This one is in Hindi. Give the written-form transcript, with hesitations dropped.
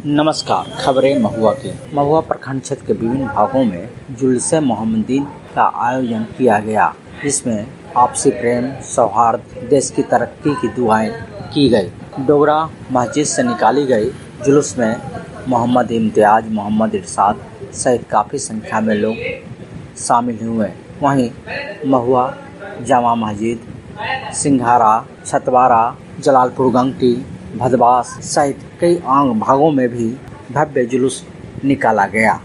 नमस्कार। खबरें महुआ की। महुआ प्रखंड क्षेत्र के विभिन्न भागों में जुलूस-ए मोहम्मदीन का आयोजन किया गया, जिसमें आपसी प्रेम, सौहार्द, देश की तरक्की की दुआएं की गई। डोगरा मस्जिद से निकाली गई जुलूस में मोहम्मद इम्तियाज, मोहम्मद इरशाद सहित काफ़ी संख्या में लोग शामिल हुए। वहीं महुआ जामा मस्जिद, सिंघारा, छतवारा, जलालपुर गंगटी, भदवास सहित कई आम भागों में भी भव्य जुलूस निकाला गया।